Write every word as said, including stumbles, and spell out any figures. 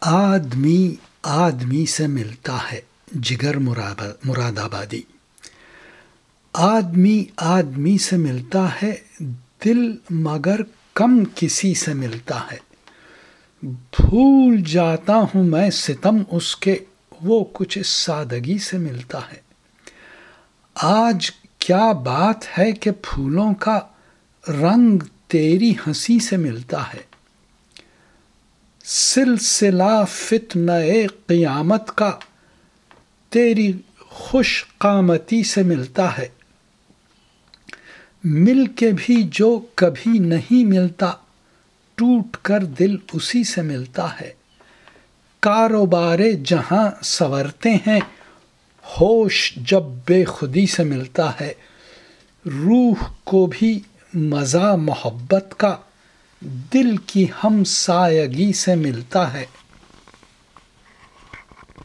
آدمی آدمی سے ملتا ہے جگر مراد آبادی. آدمی آدمی سے ملتا ہے دل مگر کم کسی سے ملتا ہے. بھول جاتا ہوں میں ستم اس کے وہ کچھ اس سادگی سے ملتا ہے. آج کیا بات ہے کہ پھولوں کا رنگ تیری ہنسی سے ملتا ہے. سلسلہ فتنہ قیامت کا تیری خوش قامتی سے ملتا ہے. مل کے بھی جو کبھی نہیں ملتا ٹوٹ کر دل اسی سے ملتا ہے. کاروبار جہاں سنورتے ہیں ہوش جب بے خودی سے ملتا ہے. روح کو بھی مزہ محبت کا دل کی ہم سایگی سے ملتا ہے.